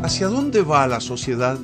¿Hacia dónde va la sociedad?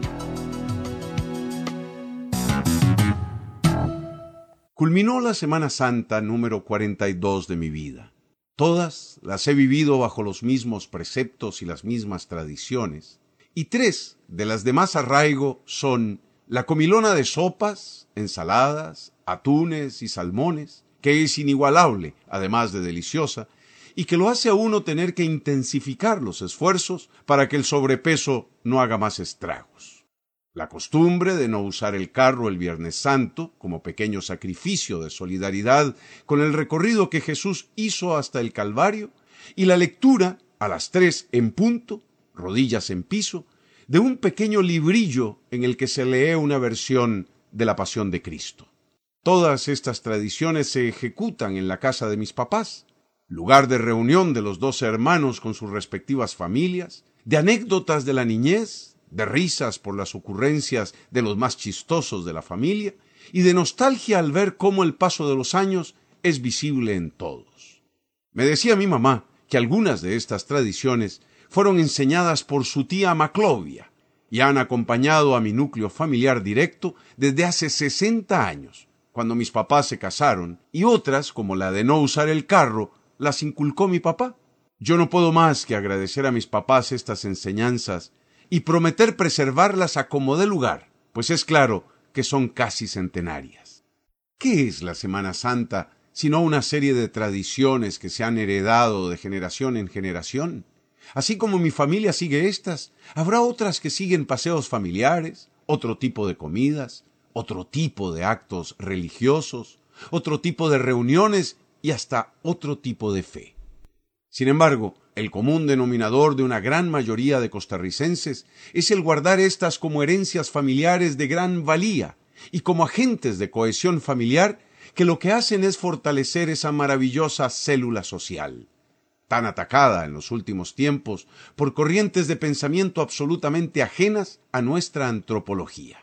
Culminó la Semana Santa número 42 de mi vida. Todas las he vivido bajo los mismos preceptos y las mismas tradiciones, y 3 de las de más arraigo son la comilona de sopas, ensaladas, atunes y salmones, que es inigualable, además de deliciosa, y que lo hace a uno tener que intensificar los esfuerzos para que el sobrepeso no haga más estragos. La costumbre de no usar el carro el Viernes Santo, como pequeño sacrificio de solidaridad con el recorrido que Jesús hizo hasta el Calvario, y la lectura, a las 3 en punto, rodillas en piso, de un pequeño librillo en el que se lee una versión de la Pasión de Cristo. Todas estas tradiciones se ejecutan en la casa de mis papás, lugar de reunión de los 12 hermanos con sus respectivas familias, de anécdotas de la niñez, de risas por las ocurrencias de los más chistosos de la familia y de nostalgia al ver cómo el paso de los años es visible en todos. Me decía mi mamá que algunas de estas tradiciones fueron enseñadas por su tía Maclovia y han acompañado a mi núcleo familiar directo desde hace 60 años, cuando mis papás se casaron, y otras, como la de no usar el carro, las inculcó mi papá. Yo no puedo más que agradecer a mis papás estas enseñanzas y prometer preservarlas a como dé lugar, pues es claro que son casi centenarias. ¿Qué es la Semana Santa sino una serie de tradiciones que se han heredado de generación en generación? Así como mi familia sigue estas, habrá otras que siguen paseos familiares, otro tipo de comidas, otro tipo de actos religiosos, otro tipo de reuniones y hasta otro tipo de fe. Sin embargo, el común denominador de una gran mayoría de costarricenses es el guardar estas como herencias familiares de gran valía y como agentes de cohesión familiar que lo que hacen es fortalecer esa maravillosa célula social, tan atacada en los últimos tiempos por corrientes de pensamiento absolutamente ajenas a nuestra antropología.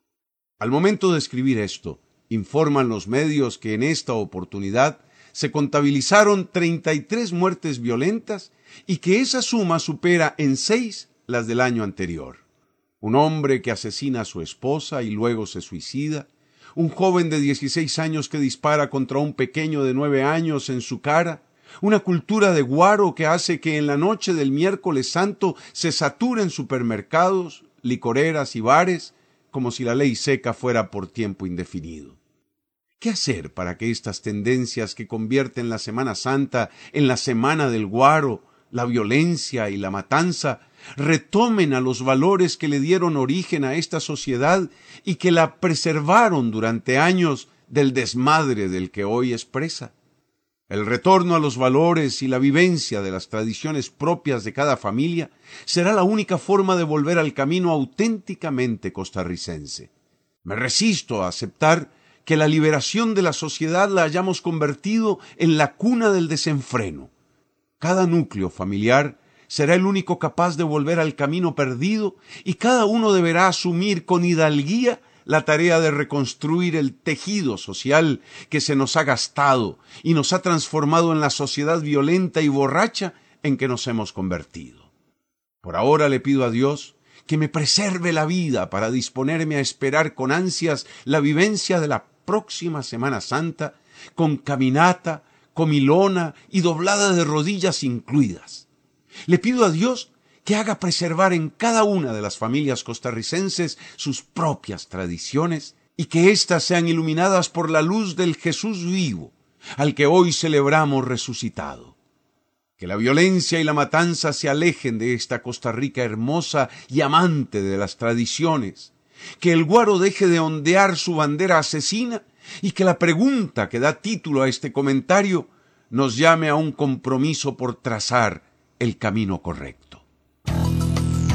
Al momento de escribir esto, informan los medios que en esta oportunidad se contabilizaron 33 muertes violentas y que esa suma supera en 6 las del año anterior. Un hombre que asesina a su esposa y luego se suicida, un joven de 16 años que dispara contra un pequeño de 9 años en su cara, una cultura de guaro que hace que en la noche del miércoles santo se saturen supermercados, licoreras y bares, como si la ley seca fuera por tiempo indefinido. ¿Qué hacer para que estas tendencias que convierten la Semana Santa en la Semana del Guaro, la violencia y la matanza, retomen a los valores que le dieron origen a esta sociedad y que la preservaron durante años del desmadre del que hoy es presa? El retorno a los valores y la vivencia de las tradiciones propias de cada familia será la única forma de volver al camino auténticamente costarricense. Me resisto a aceptar que la liberación de la sociedad la hayamos convertido en la cuna del desenfreno. Cada núcleo familiar será el único capaz de volver al camino perdido y cada uno deberá asumir con hidalguía la tarea de reconstruir el tejido social que se nos ha gastado y nos ha transformado en la sociedad violenta y borracha en que nos hemos convertido. Por ahora le pido a Dios que me preserve la vida para disponerme a esperar con ansias la vivencia de la próxima Semana Santa, con caminata, comilona y doblada de rodillas incluidas. Le pido a Dios que haga preservar en cada una de las familias costarricenses sus propias tradiciones y que éstas sean iluminadas por la luz del Jesús vivo, al que hoy celebramos resucitado. Que la violencia y la matanza se alejen de esta Costa Rica hermosa y amante de las tradiciones, que el guaro deje de ondear su bandera asesina y que la pregunta que da título a este comentario nos llame a un compromiso por trazar el camino correcto.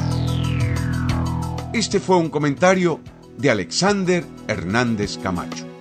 Este fue un comentario de Alexander Hernández Camacho.